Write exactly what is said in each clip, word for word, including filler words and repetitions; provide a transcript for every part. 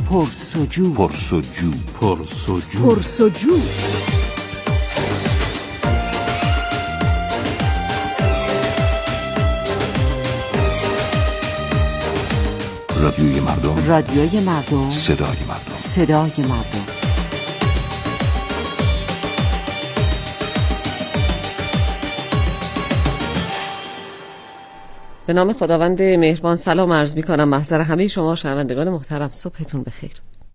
پرسجو پرسجو پرسجو پرسجو رادیوی مردم، رادیوی مردم، صدای مردم، صدای مردم. به نام خداوند مهربان سلام عرض می‌کنم محضر همه شما شنوندگان محترم. صبحتون بخیر.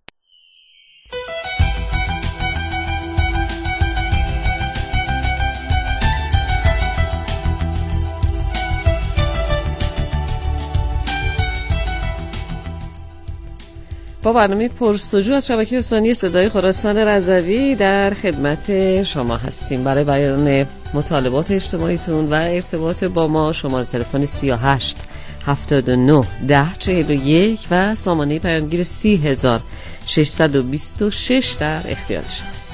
با برنامه پرسجو از شبکه استانی صدای خراسان رضوی در خدمت شما هستیم. برای بیان مطالبات اجتماعیتون و ارتباط با ما شماره تلفن سی و هشت هفتاد و نه ده چهل و یک و سامانه پیامگیر سی هزار ششصد و بیست و شش در اختیار شماست.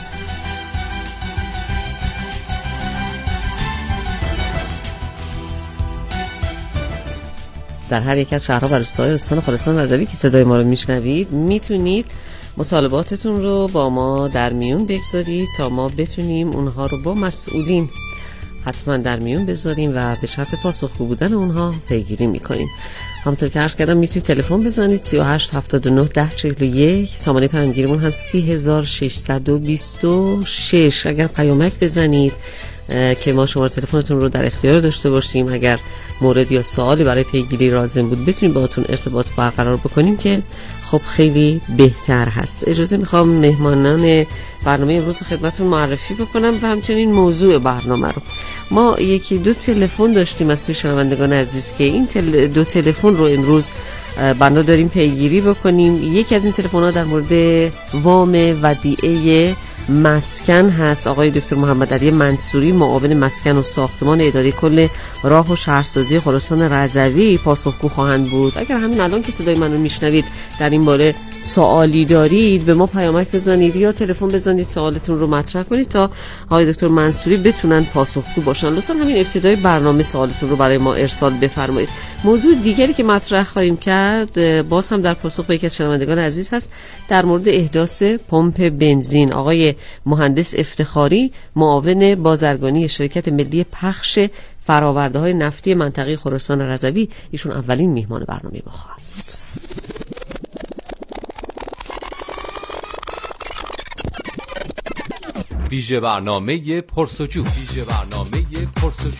در هر یک از شهرها و روستاهای استان خراسان رضوی که صدای ما رو میشنوید میتونید مطالباتتون رو با ما در میون بگذارید تا ما بتونیم اونها رو با مسئولین حتما در میون بذاریم و به شرط پاسخگو بودن اونها پیگیری میکنیم. همونطور که عرض کردم میتونید تلفن بزنید سی و هشت هفتاد و نه ده چهل و یک، سامانه پیامگیریمون هم سی هزار ششصد و بیست و شش. اگر پیامک بزنید که ما شماره تلفنتون رو در اختیار داشته باشیم، اگر مورد یا سوالی برای پیگیری لازم بود بتونیم باهاتون ارتباط برقرار بکنیم که خب خیلی بهتر هست. اجازه میخوام مهمانان برنامه امروز خدمتتون معرفی بکنم و همچنین موضوع برنامه رو. ما یکی دو تلفن داشتیم از سوی شنوندگان عزیز که این تل... دو تلفن رو امروز بنا داریم پیگیری بکنیم. یکی از این تلفن‌ها در مورد وام ودیعه مسکن هست. آقای دکتر محمد علی منصوری معاون مسکن و ساختمان اداره کل راه و شهرسازی خراسان رضوی پاسخگو خواهند بود. اگر همین الان که صدای منو میشنوید در این باره سوالی دارید به ما پیامک بزنید یا تلفن بزنید سوالتون رو مطرح کنید تا آقای دکتر منصوری بتونن پاسخگو باشن. لطفا همین ابتدای برنامه سوالتون رو برای ما ارسال بفرمایید. موضوع دیگری که مطرح خواهیم کرد باز هم در پاسخ به یکی از شنوندگان عزیز هست در مورد احداث پمپ بنزین. آقای مهندس افتخاری معاون بازرگانی شرکت ملی پخش فرآورده‌های نفتی منطقه خراسان رضوی، ایشون اولین میهمان برنامه ما خواهند بود. ویژه برنامه پرسجو ویژه برنامه پرسجو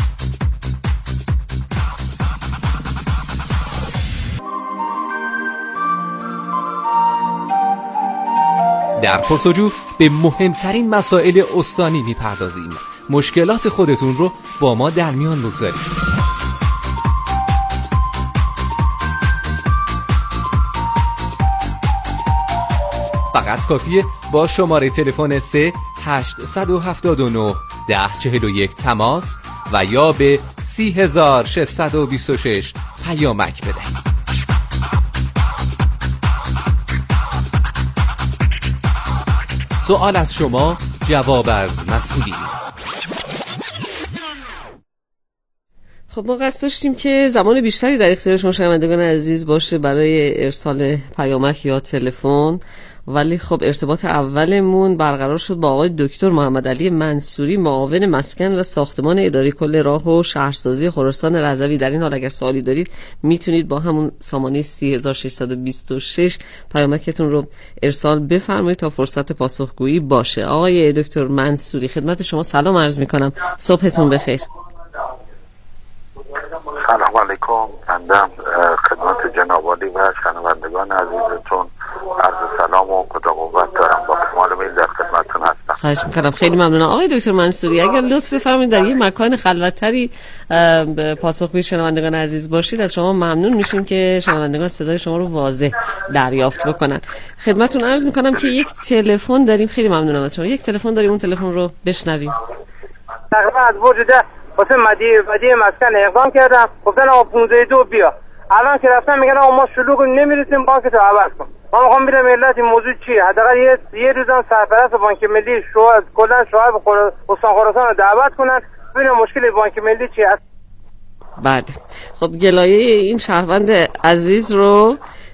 در پرسجو به مهمترین مسائل استانی میپردازیم. مشکلات خودتون رو با ما در میان بگذارید. فقط کافیه با شماره تلفن سه هشت هفت نه ده چهل و یک تماس و یا به سی هزار ششصد و بیست و شش پیامک بدهید. سوال از شما، جواب از مسئولین. خب ما قصد داشتیم که زمان بیشتری در اختیار شما شنوندگان عزیز باشه برای ارسال پیامک یا تلفن، ولی خب ارتباط اولمون برقرار شد با آقای دکتر محمد علی منصوری معاون مسکن و ساختمان اداره کل راه و شهرسازی خراسان رضوی. در این حال اگر سوالی دارید میتونید با همون سامانه سی هزار ششصد و بیست و شش پیامکتون رو ارسال بفرمایید تا فرصت پاسخگویی باشه. آقای دکتر منصوری خدمت شما سلام عرض میکنم. صبحتون بخیر. سلام علیکم. بنده خدمت جناب عالی و شنوندگان عزیزتون عرض سلام و خدا قوت دارم. با کمال میل در خدمتتون هستم. خواهش میکنم. خیلی ممنونم. آقای دکتر منصوری اگر لطف بفرمایید در یه مکان خلوت‌تری پاسخگوی شنوندگان عزیز باشید از شما ممنون میشیم که شنوندگان صدای شما رو واضح دریافت بکنن. خدمتتون عرض میکنم که یک تلفن داریم. خیلی ممنونم از شما. یک تلفن داریم، اون تلفن رو بشنویم. تقریبا از وجود واسه مدیر مدیر مسکن اقدام کردم، گفتن آقا پانزده دو بیا. الان که رفتن میگن آقا ما شلوغ نمیرسیم بانک تو عوض کن. ما میخوام ببینم علت این موضوع چیه. حداقل یه یه روزم سرپرست بانک ملی شاهد کلا شاهد استان خراسان رو دعوت کنن ببینم مشکل بانک ملی چیه. بله خب گلایه این شهروند عزیز رو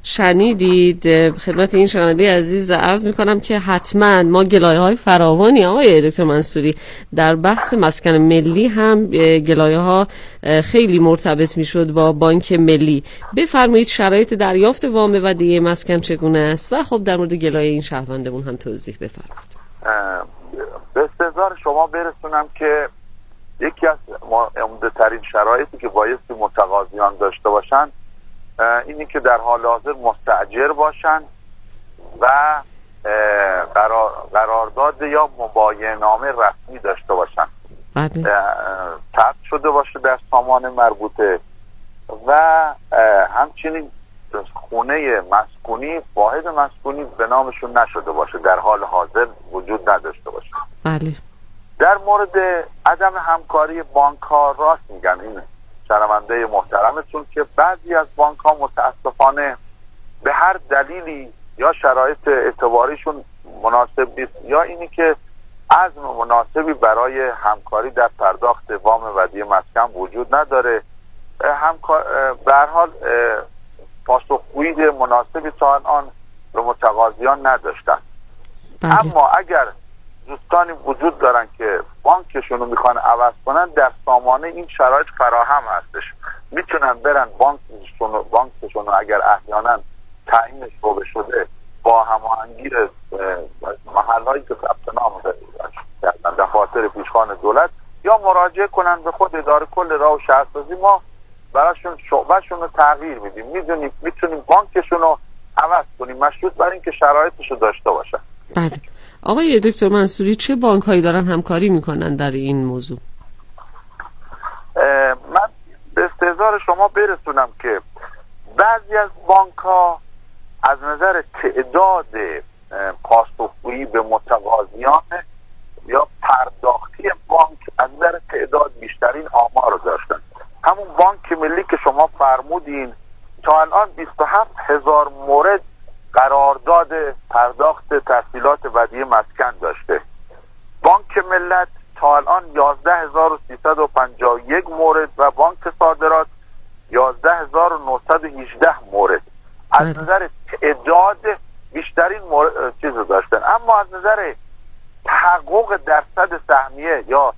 شنیدید. خدمت این شنونده عزیز عرض میکنم که حتما ما گلایه های فراوانی آقای دکتر منصوری در بحث مسکن ملی هم گلایه ها خیلی مرتبط میشد با بانک ملی. بفرمایید شرایط دریافت وام ودیعه مسکن چگونه است و خب در مورد گلایه این شهروندمون هم توضیح بفرمایید. به استحضار شما برسونم که یکی از عمده ترین شرایطی که بایستی متقاضیان داشته باشن اینی که در حال حاضر مستاجر باشن و قرار قرارداد یا مبایعه‌نامه رسمی داشته باشن، ثبت شده باشه در سامان مربوطه و همچنین خونه مسکونی، واحد مسکونی به نامشون نشده باشه، در حال حاضر وجود نداشته باشه. بله. در مورد عدم همکاری بانک ها راست میگن این شنونده محترمتون که بعضی از بانک ها متاسفانه به هر دلیلی یا شرایط اعتباریشون مناسب نیست یا اینی که عزم مناسبی برای همکاری در پرداخت وام ودیعه مسکن وجود نداره، همکار به هر حال پاسخگویی مناسبی تا الان به متقاضیان نداشتن. بله. اما اگر دوستانی وجود دارن که بانکشون رو میخوان عوض کنن، در سامانه این شرایط فراهم هستش، میتونن برن بانکشون بانکشون اگر احیانا تعیینش رو شده با هماهنگی محلهایی که ثبت نام کردن دفاتر پیشخوان دولت یا مراجعه کنن به خود اداره کل راه و شهرسازی، ما براشون شعبهشون رو تغییر میدیم، میدونیم میتونیم بانکشون رو عوض کنیم مشروط بر این که شرایطش رو داشته باشن. بله. آقای دکتر منصوری چه بانک هایی دارن همکاری میکنن در این موضوع؟ من به استحضار شما برسونم که بعضی از بانک ها از نظر تعداد پاسخگویی به متقاضیان یا پرداختی بانک از نظر تعداد بیشترین آمار رو داشتن. همون بانک ملی که شما فرمودین تا الان بیست و هفت هزار مورد قرارداد پرداخت تسهیلات ودیعه مسکن داشته. بانک ملت تا الان یازده هزار و سیصد و پنجاه و یک مورد و بانک صادرات یازده هزار و نهصد و هجده مورد از نظر تعداد بیشترین مورد چیز داشتن. اما از نظر تحقق درصد سهمیه یا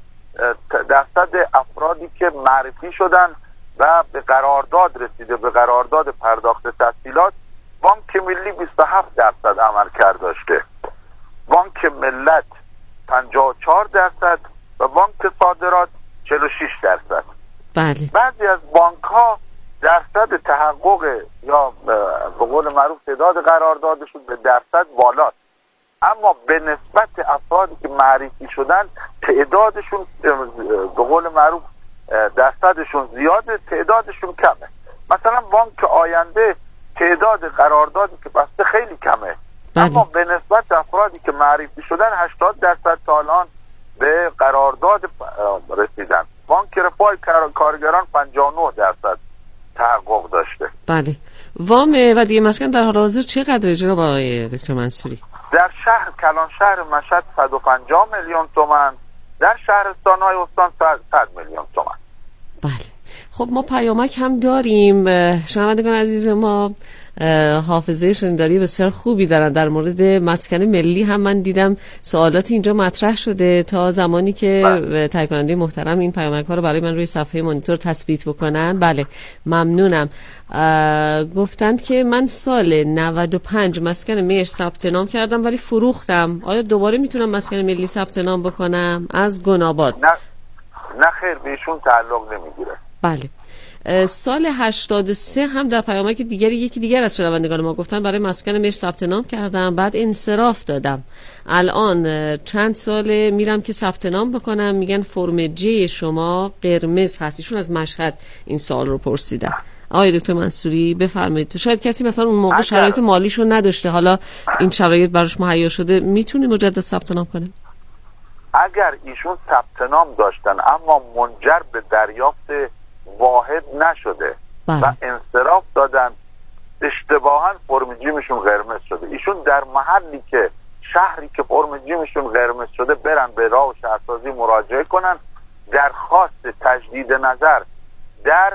درصد افرادی که معرفی شدن و به قرارداد رسیده، به قرارداد پرداخت تسهیلات، بانک ملی بیست و هفت درصد عملکرد داشته، بانک ملت پنجاه و چهار درصد و بانک صادرات چهل و شش درصد. بله. بعضی از بانک ها درصد تحقق یا به قول معروف تعداد قراردادشون به درصد بالاست، اما به نسبت افرادی که معرفی شدن تعدادشون به قول معروف درصدشون زیاده، تعدادشون کمه. مثلا بانک آینده تعداد قراردادی که بسته خیلی کمه. بله. اما به نسبت افرادی که معرفی شدن هشتاد درصد تا الان به قرارداد رسیدن. بانک رفاه کارگران پنجاه و نه درصد تحقق داشته. بله. وام ودیعه مسکن در حال حاضر چقدر جناب آقای دکتر منصوری؟ در شهر کلان شهر مشهد صد و پنجاه میلیون تومان، در شهرستان‌های استان صد میلیون تومان. بله. خب ما پیامک هم داریم. شنوندگان عزیز ما حافظه شنیداری بسیار خوبی دارن. در مورد مسکن ملی هم من دیدم سوالاتی اینجا مطرح شده، تا زمانی که تهیه کننده محترم این پیامک ها رو برای من روی صفحه مانیتور تثبیت بکنن. بله ممنونم. گفتند که من سال نود و پنج مسکن مهر ثبت نام کردم ولی فروختم، آیا دوباره میتونم مسکن ملی ثبت نام بکنم؟ از گناباد. نه نه خیر، بهشون تعلق نمیگیره. بله. سال هشتاد و سه هم در پیامک دیگری یکی دیگر از شنوندگان ما گفتن برای مسکن مهر ثبت نام کردم، بعد انصراف دادم. الان چند ساله میرم که ثبت نام بکنم، میگن فرم جی شما قرمز هست. ایشون از مشهد این سوال رو پرسیدن. آقای دکتر منصوری بفرمایید. شاید کسی مثلا اون موقع شرایط مالیشو نداشته، حالا این شرایط براش مهیا شده، میتونه مجدد ثبت نام کنه؟ اگر ایشون ثبت نام داشتن اما منجر به دریافت واحد نشده بله. و انصراف دادن، اشتباها فرم جیمشون قرمز شده. ایشون در محلی که شهری که فرم جیمشون قرمز شده برن به راه و شهرسازی مراجعه کنن، درخواست تجدید نظر در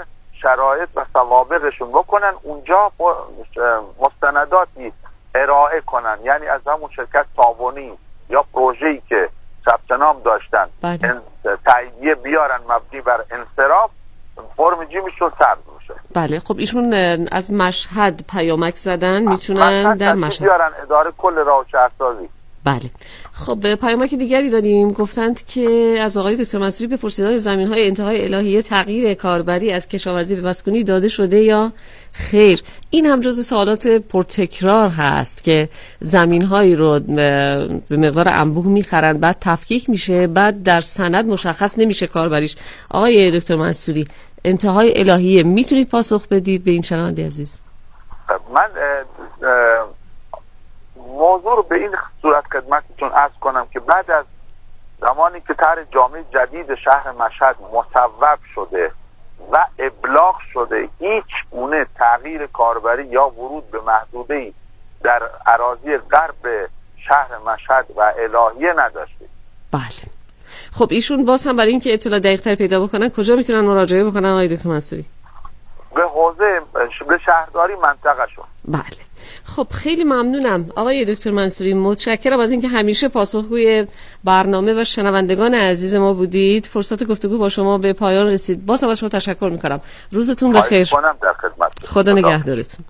شرایط و سوابقشون بکنن، اونجا مستنداتی ارائه کنن، یعنی از همون شرکت تعاونی یا پروژه‌ای که ثبت نام داشتن بله. تاییدیه بیارن مبنی بر انصراف، فرم جیمشون ثبت میشه. بله. خب ایشون از مشهد پیامک زدن، میتونن در مشهد بیارن اداره کل راه و شهرسازی. بله. خب پیامک دیگری داریم، گفتند که از آقای دکتر منصوری بپرسید زمین‌های انتهای الهیه تغییر کاربری از کشاورزی به مسکونی داده شده یا خیر. این هم جز سوالات پرتکرار هست که زمین‌هایی رو به مقدار انبوه می‌خرن، بعد تفکیک میشه، بعد در سند مشخص نمیشه کاربریش. آقای دکتر منصوری، انتهای الهیه میتونید پاسخ بدید به این شنونده عزیز؟ من اه اه موضوع رو به این صورت خدمتتون عرض کنم که بعد از زمانی که طرح جامع جدید شهر مشهد مصوب شده و ابلاغ شده، هیچ گونه تغییر کاربری یا ورود به محدوده‌ای در اراضی غرب شهر مشهد و الهیه نداشته. بله. خب ایشون باز هم برای اینکه اطلاع دقیق‌تر پیدا بکنن کجا میتونن مراجعه بکنن آقای دکتر منصوری؟ به حوزه به شهرداری منطقه‌شون. بله. خب خیلی ممنونم آقای دکتر منصوری، متشکرم از اینکه همیشه پاسخگوی برنامه و شنوندگان عزیز ما بودید. فرصت گفتگو با شما به پایان رسید. باز هم از شما تشکر میکنم. روزتون بخیر. در خدمت. خدا نگهدارتون.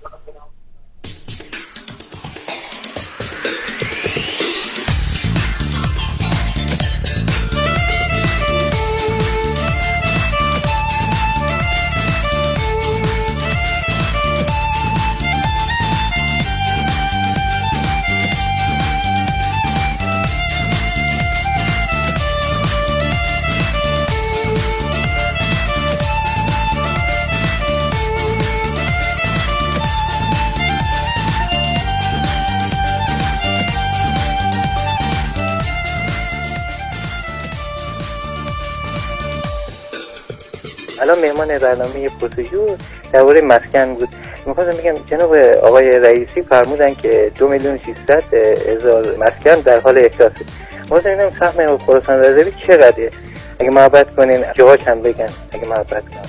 الان مهمان برنامه پرسجو درباره مسکن بود. میخواستم بگم جناب آقای رئیسی فرمودن که دو میلیون ششصد هزار مسکن در حال احداثه. میخواستم ببینم سهم خراسان رضوی چقدره؟ اگه محبت کنین جاهاش هم بگن اگه محبت کنین.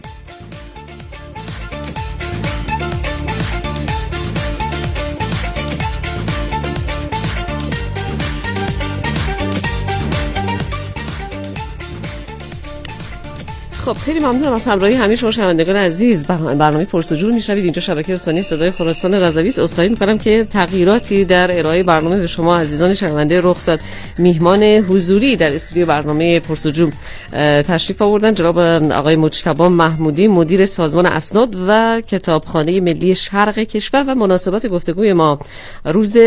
خب خیلی ممنونم از همراهی همه شما شنوندگان عزیز. برنامه پرسجو رو میشنوید اینجا شبکه رسانی صدای خراسان رضوی است. عذرخواهی میکنم که تغییراتی در ارائه برنامه به شما عزیزان شنونده رخ داد. میهمان حضوری در استودیو برنامه پرسجو تشریف آوردن جناب آقای مجتبی محمودی، مدیر سازمان اسناد و کتابخانه ملی شرق کشور و مناسبات گفتگوی ما روز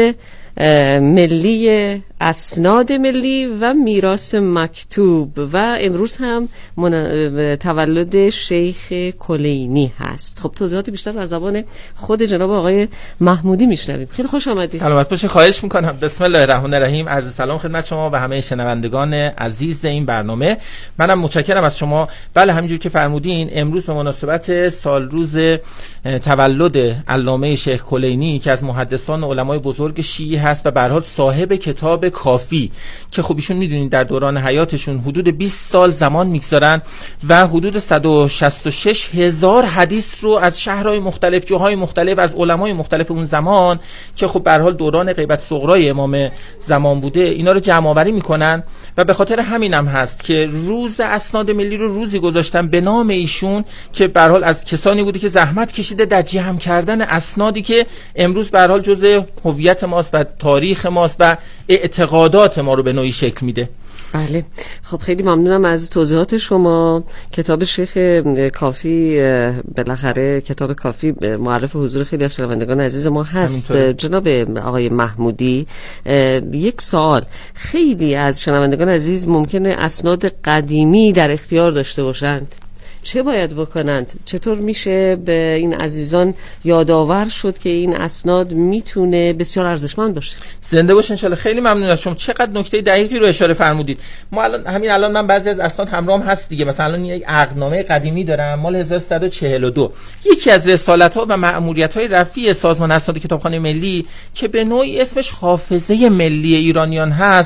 ملی اسناد ملی و میراث مکتوب و امروز هم من... تولد شیخ کلینی هست. خب توضیحات بیشتر از زبان خود جناب آقای محمودی میشنویم. خیلی خوش آمدید. سلامت باشین. خواهش میکنم. بسم الله الرحمن الرحیم. عرض سلام خدمت شما و همه شنوندگان عزیز این برنامه. منم متشکرم از شما. بله همینجور که فرمودین امروز به مناسبت سال روز تولد علامه شیخ کلینی که از محدثان و علمای بزرگ شیعه هست و به هر حال صاحب کتاب کافی که خب ایشون میدونین در دوران حیاتشون حدود بیست سال زمان میگذارن و حدود صد و شصت و شش هزار حدیث رو از شهرهای مختلف، جاهای مختلف، از علمای مختلف اون زمان که خب به هر حال دوران غیبت صغرای امام زمان بوده اینا رو جمع آوری میکنن و به خاطر همینم هست که روز اسناد ملی رو روزی گذاشتن به نام ایشون که به هر حال از کسانی بوده که زحمت کشیده در جمع کردن اسنادی که امروز به هر حال جزء هویت ماست و تاریخ ماست و اعتقادات ما رو به نوعی شکل میده. بله. خب خیلی ممنونم از توضیحات شما. کتاب شیخ کافی بالاخره کتاب کافی معرف حضور خیلی از شنوندگان عزیز ما هست. جناب آقای محمودی، یک سوال، خیلی از شنوندگان عزیز ممکنه اسناد قدیمی در اختیار داشته باشند، چه باید بکنند؟ چطور میشه به این عزیزان یادآور شد که این اسناد میتونه بسیار ارزشمند باشه؟ زنده باشین ان شاء الله. خیلی ممنون از شما. چقدر نکته دقیقی رو اشاره فرمودید. ما الان همین الان من بعضی از اسناد همراهم هست دیگه. مثلا الان یک عقدنامه قدیمی دارم مال هزار و سیصد و چهل و دو، یکی از رسالت‌ها و مأموریت‌های رفیع سازمان اسناد کتابخانه ملی که به نوعی اسمش حافظه ملی ایرانیان هست.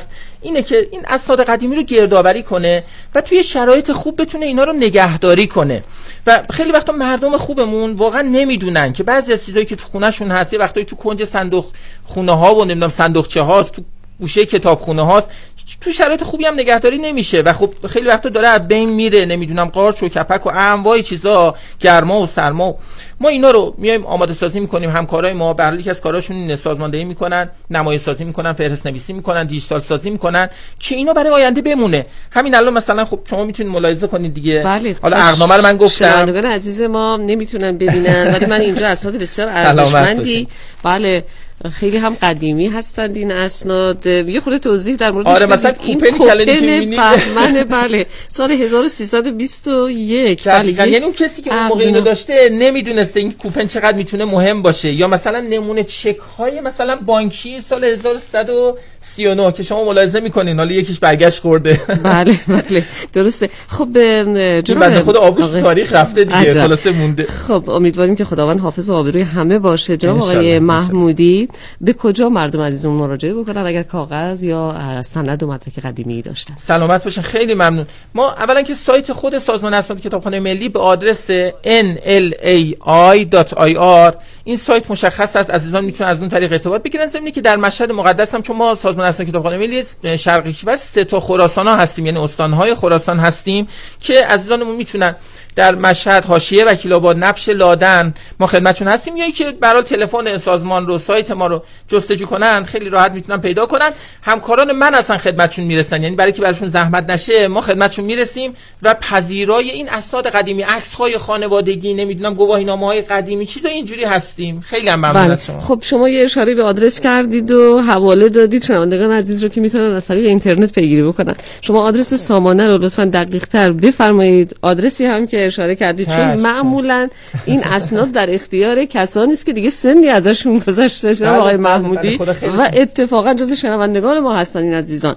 اینه که این اسناد قدیمی رو گردآوری کنه و توی شرایط خوب بتونه اینا رو نگهداری کنه. و خیلی وقتا مردم خوبمون واقعا نمیدونن که بعضی از چیزایی که تو خونه‌شون هست، یه وقتایی تو کنج صندوق خونه ها و نمیدونم صندوقچه هاست، تو گوشه کتابخونه هاست، تو شرایط خوبی هم نگهداری نمیشه و خب خیلی وقتا داره از بین میره، نمیدونم قارچ و کپک و انواع چیزا، گرما و سرما. ما اینا رو میایم آماده سازی میکنیم، همکارای ما به هر یک از کاراشون این سازماندهی میکنن، نمایش سازی میکنن، فهرست نویسی میکنن، دیجیتال سازی میکنن که اینا برای آینده بمونه. همین الان مثلا خب شما میتونید ملاحظه کنید دیگه. بله. حالا اقنامه رو من گفتم، شنوندگان عزیز ما نمیتونن ببینن ولی من اینجا اسناد بسیار ارزشمندی، بله خیلی هم قدیمی هستند این اسناد. یه خورده توضیح در موردش آره مثلا این کوپن کلنی که می‌بینید بهمن بله سال هزار و سیصد و بیست و یک. بله یعنی اون کسی که اون موقع اینو داشته نمیدونسته این کوپن چقدر میتونه مهم باشه. یا مثلا نمونه چک های مثلا بانکی سال هزار و سیصد و سی و نه که شما ملاحظه میکنین حالا یکیش برگشت خورده. بله بله درسته. خب جناب بنده خود آبوش تاریخ رفته دیگه خلاصه مونده. خب امیدواریم که خداوند حافظ و آبروی همه باشه. جناب آقای محمودی به کجا مردم عزیزمون مراجعه بکنن اگر کاغذ یا سند و مدرک قدیمی داشتن؟ سلامت باشن، خیلی ممنون. ما اولا که سایت خود سازمان اسناد کتابخانه ملی به آدرس ان ال ای آی دات آی آر این سایت مشخص است، عزیزان میتونن از اون طریق ارتباط بگیرن. ضمن که در مشهد مقدس هم چون ما سازمان اسناد کتابخانه ملی شرق کشور سه تا خراسان‌ها هستیم، یعنی استان‌های خراسان هستیم که عزیزانمون میتونن در مشهد حاشیه وکیل‌آباد نبش لادن ما خدمتشون هستیم، یا اینکه برای تلفن سازمان رو سایت ما رو جستجو کنن خیلی راحت میتونن پیدا کنن. همکاران من اصلا خدمتشون میرسن، یعنی برای که براشون زحمت نشه ما خدمتشون میرسیم و پذیرای این اسناد قدیمی، عکس‌های خانوادگی، نمیدونم گواهینامه‌های قدیمی، چیزای اینجوری هستیم. خیلی هم ممنون از شما. خب شما یه اشاره به آدرس کردید و حواله دادید شنوندگان عزیز رو که میتونن از طریق اینترنت پیگیری بکنن. شما آدرس سامانه رو لطفاً دقیق‌تر بفرمایید. آدرسی هم که اشاره کردید چون معمولا این اسناد در اختیار کسانی است که دیگه سنی ازشون گذشته شده آقای محمودی و اتفاقا جز شنوندگان ما هستن این عزیزان.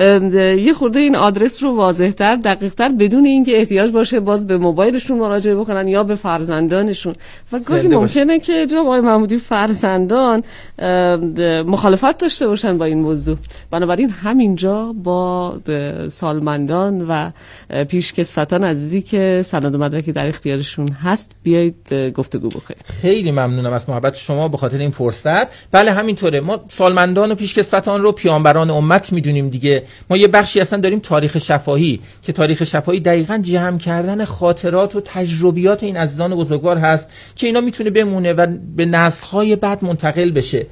یه خورده این آدرس رو واضح‌تر دقیق‌تر بدون اینکه احتیاج باشه باز به موبایلشون مراجعه بکنن یا به فرزندانشون و گاهی ممکنه که جناب آقای محمودی فرزندان مخالفت داشته باشن با این موضوع. بنابراین همینجا با سالمندان و پیشکسوتان عزیزی که سند و مدرکی در اختیارشون هست بیایید گفتگو بکنیم. خیلی ممنونم از محبت شما به خاطر این فرصت. بله همینطوره، ما سالمندان و پیشکسوتان رو پیامبران امت میدونیم دیگه. ما یه بخشی اصلا داریم تاریخ شفاهی که تاریخ شفاهی دقیقاً جمع کردن خاطرات و تجربیات این عزیزان بزرگوار هست که اینا میتونه بمونه و به نسل‌های بعد منتقل بشه.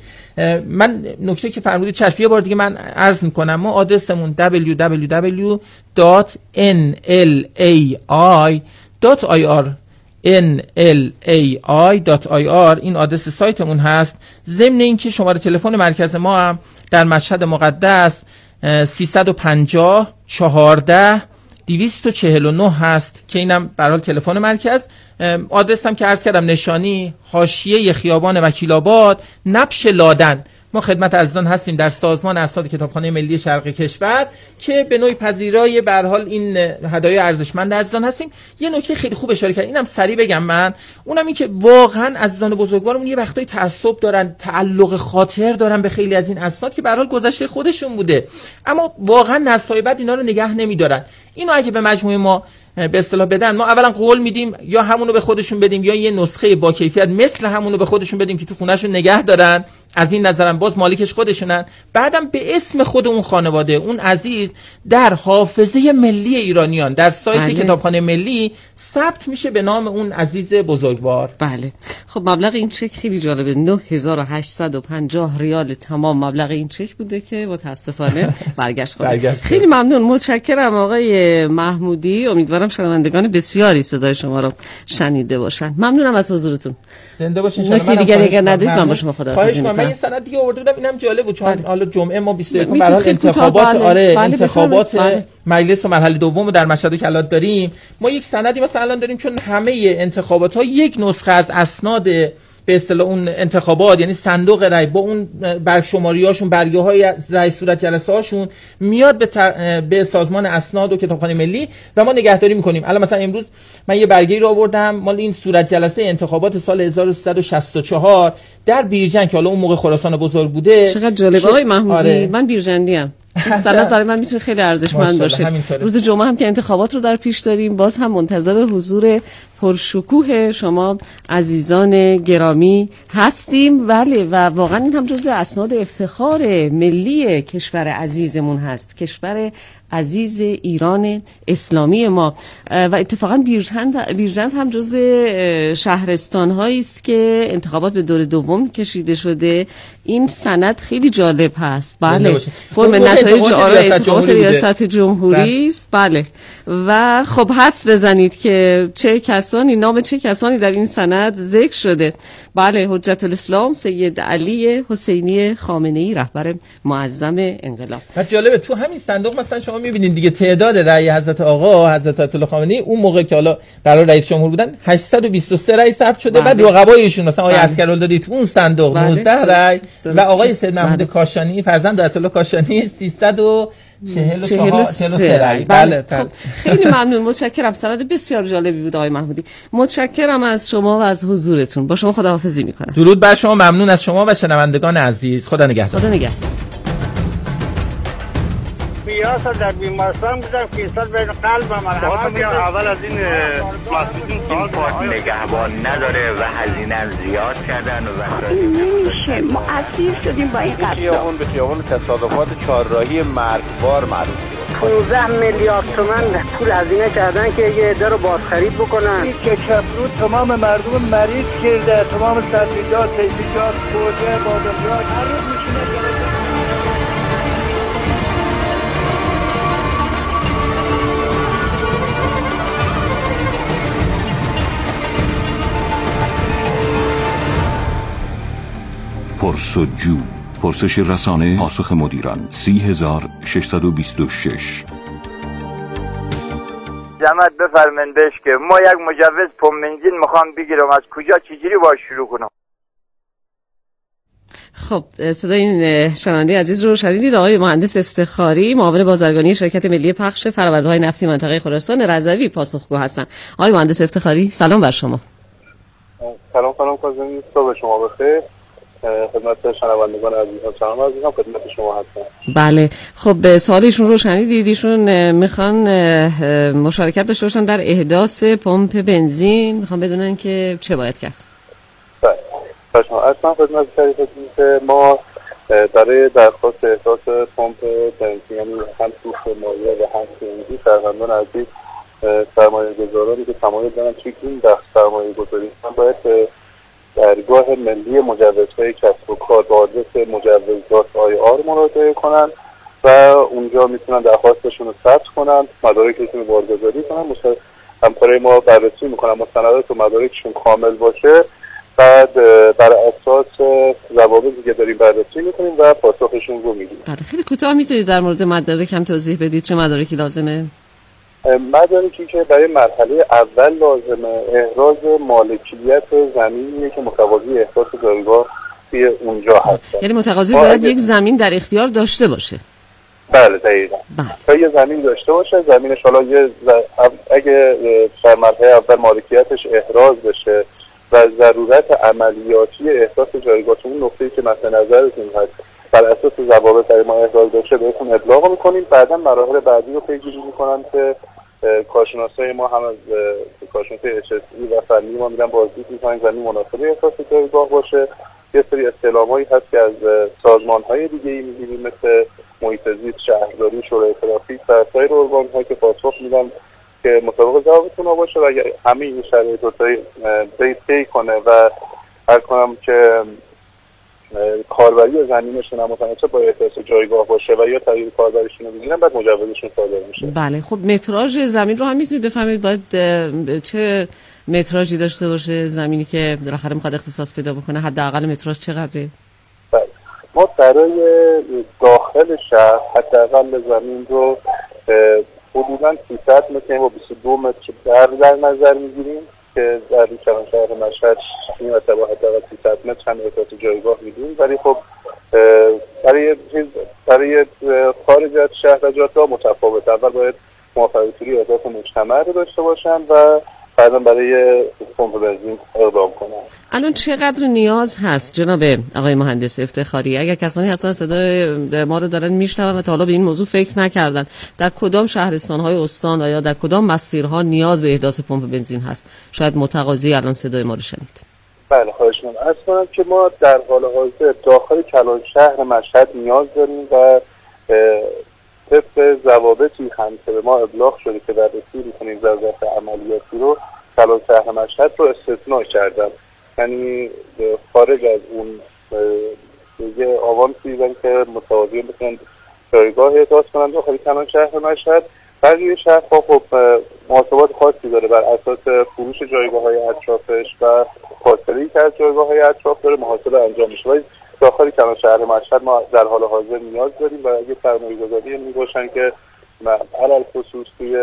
من نکته که فرمودید چشم یه بار دیگه من عرض میکنم، ما آدرسمون دبلیو دبلیو دبلیو دات ان ال ای آی دات آی آر ان ال ای آی دات آی آر این آدرس سایتمون هست. ضمن اینکه شماره تلفن مرکز ما هم در مشهد مقدس سیصد و پنجاه چهارده دویست و چهل و نه هست که اینم به هر حال تلفن مرکز. آدرس هم که عرض کردم نشانی حاشیه خیابان وکیل‌آباد نبش لادن. ما خدمت عزیزان هستیم در سازمان اسناد کتابخانه ملی شرق کشور که به نوعی پذیرای به هر حال این هدایای ارزشمند عزیزان هستیم. یه نکته خیلی خوب اشاره کردم، اینم سریع بگم من، اونم این که واقعا عزیزان بزرگوارمون یه وقتایی تعصب دارن، تعلق خاطر دارن به خیلی از این اسناد که به هر حال گذشته خودشون بوده، اما واقعا نسل‌های بعد اینا رو نگه نمی‌دارن. اینو اگه به مجموعه ما به اصطلاح بدن، ما اولا قول میدیم یا همونو به خودشون بدیم یا یه نسخه با کیفیت مثل همونو به خودشون بدیم که تو خونهشون نگه دارن، از این نظرم باز مالکش خودشونن. بعدم به اسم خود اون خانواده اون عزیز در حافظه ملی ایرانیان در سایت بله. کتابخانه ملی ثبت میشه به نام اون عزیز بزرگوار. بله. خب مبلغ این چک خیلی جالبه، نه هزار و هشتصد و پنجاه ریال تمام مبلغ این چک بوده که متاسفانه برگشت کنه. خیلی ممنون، متشکرم آقای محمودی. امیدوارم شنوندگان بسیاری صدای شما رو شنیده باشن. ممنونم از حضورتون. زنده باشین. نکته دیگه اگر ندید من با شما خداحافظی می‌کنم. من این سند دیگه آورده بودم، اینم جالب بود چون حالا جمعه ما بیست و یک برای انتخابات بله. آره بله انتخابات بله. مجلس و مرحله دوم در مشهد و کلات داریم. ما یک سندی مثلا الان داریم چون همه انتخابات‌ها یک نسخه از اسناد به اصطلاح اون انتخابات یعنی صندوق رای با اون برگشماری‌هاشون برگه‌های رای صورت جلسه‌هاشون میاد به, تر... به سازمان اسناد و کتابخانه ملی و ما نگهداری می‌کنیم. الان مثلا امروز من یه برگه‌ای رو آوردم مال این صورت جلسه انتخابات سال هزار و سیصد و شصت و چهار در بیرجند که حالا اون موقع خراسان بزرگ بوده. چقدر جالب آقای محمودی. آره. من بیرجندی‌ام. این سند برای من میتونه خیلی ارزشمند باشه. روز جمعه هم که انتخابات رو در پیش داریم، باز هم منتظر حضور پرشکوه شما عزیزان گرامی هستیم. بله و واقعا این هم جزء اسناد افتخار ملی کشور عزیزمون هست، کشور عزیز ایران اسلامی ما. و اتفاقا بیرجند بیرجند هم جزء شهرستان هایی است که انتخابات به دور دوم کشیده شده. این سند خیلی جالب هست. بله، فرم نتایج آرای انتخابات ریاست جمهوری است. بله و خب حدس بزنید که چه کسانی، نام چه کسانی در این سند ذکر شده. بله، حجت الاسلام سید علی حسینی خامنه‌ای، رهبر معظم انقلاب. بعد جالبه تو همین صندوق مثلا شما می‌بینید دیگه تعداد رأی حضرت آقا حضرت آیت الله خامنه‌ای اون موقع که حالا برای رئیس جمهور بودن هشتصد و بیست و سه رأی ثبت شده. بعد رقبایشون مثلا آقای عسکرالدادی تو اون صندوق نوزده رأی و آقای سید محمود بله. کاشانی فرزند آیت الله کاشانی سیصد و چهل و سه رأی. بله خب خیلی ممنون، متشکرم. سند بسیار جالبی بود آقای محمودی. متشکرم از شما و از حضورتون. با شما خداحافظی میکنم. درود بر شما، ممنون از شما و شنوندگان عزیز. خدا نگهدار. خدا نگهدار. بیاسا در بیمارستان بودم که سال بین قلبم الان اول از این مسئولین سوال کنم، نگهبان نداره و هزینه زیاد کردن و نمیشه. ما اسیر شدیم با این قضیه. خیابون به خیابون تصادفات چهارراهی مرگبار معروف شده. پانزده میلیارد تومان پول هزینه کردن که یه عده رو بازخرید بکنن. این کچاپلو تمام مردم مریض کرده، تمام سبزیجات، سبزیجات، گوجه، بادامجات هر روز میشینه. پرسجو، پرسش رسانه، پاسخ مدیران. سی هزار ششصد و بیست و شش. زحمت بفرمین بهش که ما یک مجوز پمپ بنزین میخوام بگیرم، از کجا چجوری باید شروع کنم؟ خب صدای این شنونده عزیز رو شنیدید. آقای مهندس افتخاری، معاون بازرگانی شرکت ملی پخش فرآورده‌های نفتی منطقه خراسان رضوی پاسخگو هستند. آقای مهندس افتخاری سلام بر شما. سلام خانم کاظمی، صبح شما بخیر. خدمت شنوندگان عزیزم سلام عزیزم، خدمت شما هستم. بله خب سوالشون رو شنیدید. ایشون میخوان مشارکت داشته باشن در احداث پمپ بنزین، میخوان بدونن که چه باید کرد. بله شما اصلا خدمت شریفتون که ما برای درخواست احداث پمپ بنزین، یعنی هم سوخت مایع و هم سی ان جی، شهروندان عزیز سرمایه گذارانی که تمایل دارن توی این بخش سرمایه گذاری باید درگاه ملی مجوزهای کسب و کار با آدرس مجوزات آی آر مراجعه کنن و اونجا میتونن درخواستشون رو ثبت کنن، مدارکشون رو بارگذاری کنن. مثلا همکارای ما بررسی میکنن مستندات و مدارکشون کامل باشه، بعد بر اساس ضوابطی که داریم بررسی میکنیم و پاسخشون رو میدیم. بله خیلی کوتاه میتونید در مورد مدارک هم توضیح بدید چه مدارکی لازمه؟ مدارکی که برای مرحله اول لازمه احراز مالکیت زمینیه که متقاضی احداث جایگاه توی اونجا هست. یعنی متقاضی باید یک زمین در اختیار داشته باشه. بله دقیقاً. تا یه زمین داشته باشه، زمینش حالا یه ز... اگه در مرحله اول مالکیتش احراز بشه و ضرورت عملیاتی احداث جایگاه اون نقطه‌ای که مد نظرتون هست بر اساس ضوابط برای ما احراز بشه بهتون ابلاغ می‌کنیم. بعداً مراحل بعدی رو پیگیری می‌کنن که کارشناسای ما هم از کارشناسای اچ اس ای و فنی ما میرن بازدید می‌کنن زمین مناسب احداث جایگاه باشه. یه سری استعلامایی هست که از سازمان‌های دیگه‌ای می‌گیریم مثل محیط زیست، شهرداری، شورای ترافیک و سایر ارگان‌ها که پاسخ میدن که مطابق ضوابطتون باشه و اگه همه این شرایط رو طی کنه و هر کنم که کاربری زمینشون هم متناسب با احداث جایگاه باشه و یا تغییر کاربریشون رو بگیرن، بعد مجوزشون صادر میشه. بله خب متراژ زمین رو هم میتونید بفهمید باید چه متراژی داشته باشه زمینی که بالاخره میخواد اختصاص پیدا بکنه؟ حداقل متراژ چقدره؟ بله ما برای داخل شهر حداقل زمین رو حدوداً سیصد متر با بیست و دو متر در در نظر میگیریم که در کلان شهر مشهد این مرتبه حداقل سیصد متر هم احداث جایگاه میدیم، ولی خب برای برای خارج از شهر و جاده متفاوت. اول باید موافقت‌گیری احداث مجتمع رو داشته باشن و بعدا برای پمپ بنزین اقدام کنن. الان چقدر نیاز هست جناب آقای مهندس افتخاری؟ اگر کسانی هستن صدای ما رو دارن میشنون و تا حالا به این موضوع فکر نکردن، در کدام شهرستان‌های استان و یا در کدام مسیرها نیاز به احداث پمپ بنزین هست؟ شاید متقاضی الان صدای ما رو شنید. بله خواهش می‌کنم. عرض کنم که ما در حال حاضر داخل کلان شهر مشهد نیاز داریم و طبق ضوابطی هم که به ما ابلاغ شده که بررسی می‌کنیم وضعیت عملیاتی رو، کلان شهر مشهد رو استثناء کردن، یعنی خارج از اون یه آوان سیزن که متوازی بکنن جایگاه احداث کنن داخل کلان شهر مشهد. بقیه شهرها خب محاسبات خاصی داره بر اساس فروش جایگاه‌های اطرافش و فاصله‌ای که از جایگاه‌های اطراف داره محاسبه انجام میشه. ولی داخل کلان شهر مشهد ما در حال حاضر نیاز داریم و اگه سرمایه‌گذاری می‌باشن که علل خصوص توی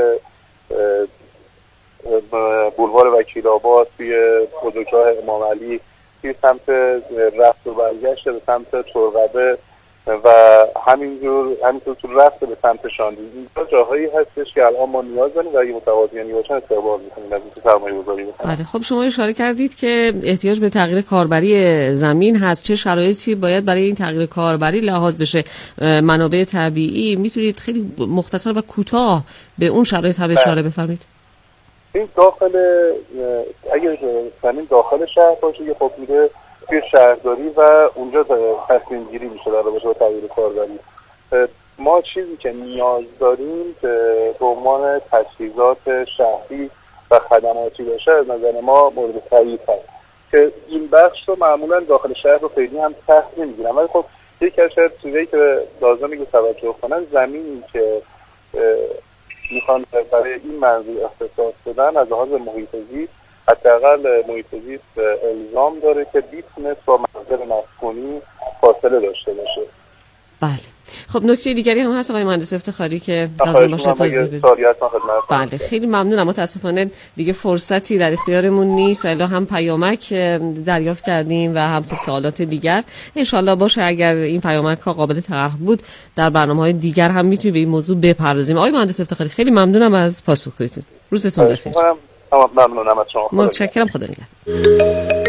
بولوار وکیل آباد، توی بزرگراه امام علی، توی سمت رفت و برگشت به سمت ترقبه و همینجور همینطور تو رفت به سمت شاندی، اینجا جاهایی هستش که الان ما نیاز داریم و اگه متوازیانی باشن استقبال می‌کنیم از اینکه سرمایه‌گذاری بکنیم. بله خب شما اشاره کردید که احتیاج به تغییر کاربری زمین هست. چه شرایطی باید برای این تغییر کاربری لحاظ بشه؟ منابع طبیعی، میتونید خیلی مختصر و کوتاه به اون شرایط هم اشاره بفرمایید؟ این داخل اگر زمین داخل شهر باشه که خب میره توی شهرداری و اونجا تصمیم گیری میشه در رابطه با تغییر کاربری. ما چیزی که نیاز داریم به عنوان تجهیزات شهری و خدماتی باشه از نظر ما مورد تایید هست که این بخش رو معمولا داخل شهر رو خیلی هم سخت نمیگیرن، ولی خب یکی از چیزایی که لازمه که توجه کنن زمینی که میخوان برای این منظور اختصاص بدن از لحاظ محیط زیست حداقل محیط زیست الزام داره که بیست متر با منظر مسکونی فاصله داشته باشه. بله خب نکته دیگری هم هست آقای مهندس افتخاری که لازم باشه توضیح بدید؟ بله خیلی ممنونم. متاسفانه دیگه فرصتی در اختیارمون نیست، الا هم پیامک دریافت کردیم و هم خب سوالات دیگر. انشالله باشه اگر این پیامک ها قابل توجه بود در برنامه‌های دیگر هم میتونیم به این موضوع بپردازیم. آقای مهندس افتخاری خیلی ممنونم از پاسخگوییتون. روزتون بخیر. ممنونم از شما. متشکرم. خدا نگهدار.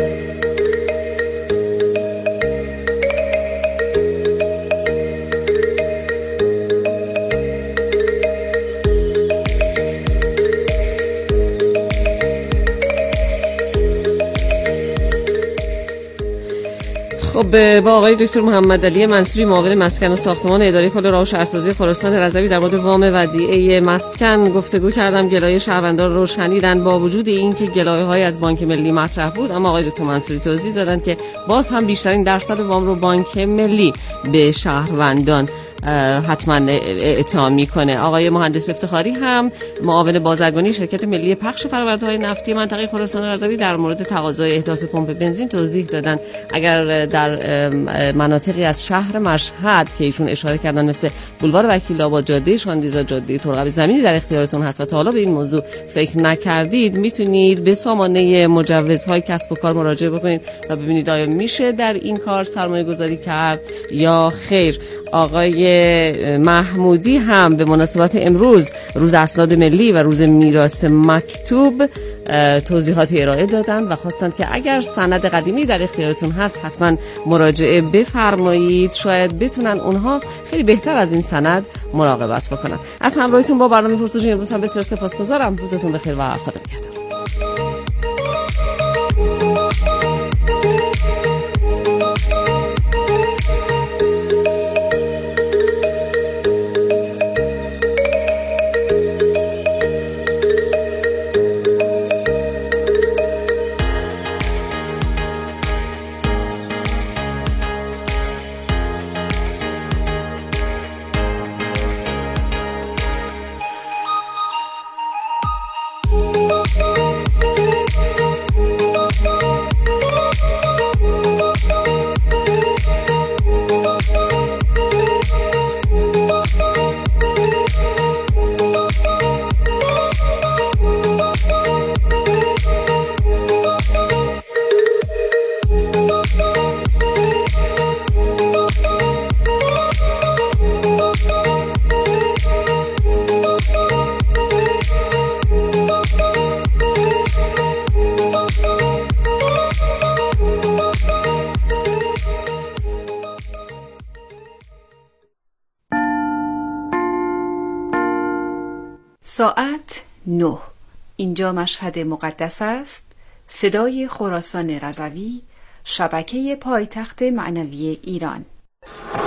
خب با آقای دکتر محمد علی منصوری معاون مسکن و ساختمان اداره کل راه و شهرسازی خراسان رضوی در مورد وام ودیعه مسکن گفتگو کردم. گلایه شهروندان رو شنیدن. با وجود اینکه گلایه‌های از بانک ملی مطرح بود، اما آقای دکتر منصوری توضیح دادن که باز هم بیشترین درصد وام رو بانک ملی به شهروندان حتما اعطا میکنه. آقای مهندس افتخاری هم معاون بازرگانی شرکت ملی پخش فرآورده‌های نفتی منطقه خراسان رضوی در مورد تقاضای احداث پمپ بنزین توضیح دادن. اگر در مناطقی از شهر مشهد که ایشون اشاره کردن مثل بولوار وکیل آباد، جاده شاندیزا، جاده ترقبه زمینی در اختیارتون هست و تا حالا به این موضوع فکر نکردید، میتونید به سامانه مجوزهای کسب و کار مراجعه بکنید و ببینید آیا میشه در این کار سرمایه گذاری کرد یا خیر. آقای محمودی هم به مناسبت امروز روز اسناد ملی و روز میراث مکتوب توضیحاتی ارائه دادن و خواستند که اگر سند قدیمی در اختیارتون هست حتما مراجعه بفرمایید، شاید بتونن اونها خیلی بهتر از این سند مراقبت بکنن. از همراهیتون با برنامه پرسجویی امروز هم بسیار سپاسگزارم. روزتون بخیر و خدا نگهدار. ساعت نه. اینجا مشهد مقدس است. صدای خراسان رضوی، شبکه پایتخت معنوی ایران.